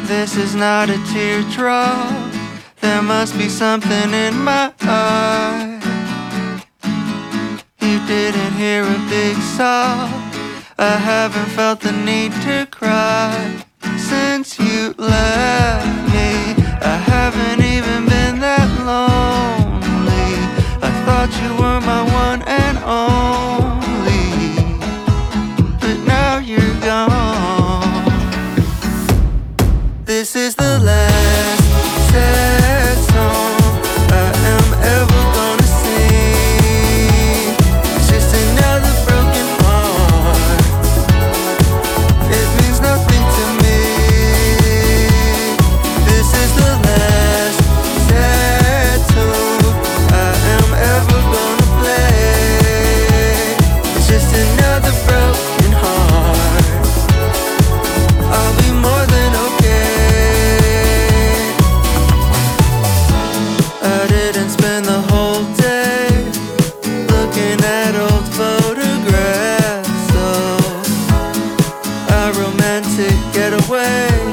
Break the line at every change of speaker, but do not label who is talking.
This is not a teardrop. There must be something in my eye. You didn't hear a big sob. I haven't felt the need to cry since you left me. I haven't even been that lonely. I thought you were my one and only, but now you're gone. This is the last sad song I am ever gonna sing. It's just another broken heart. It means nothing to me. This is the last sad tune I am ever gonna play. It's just another broken heart. I'll be more than okay. I didn't spend the whole day looking at old photographs of a romantic getaway.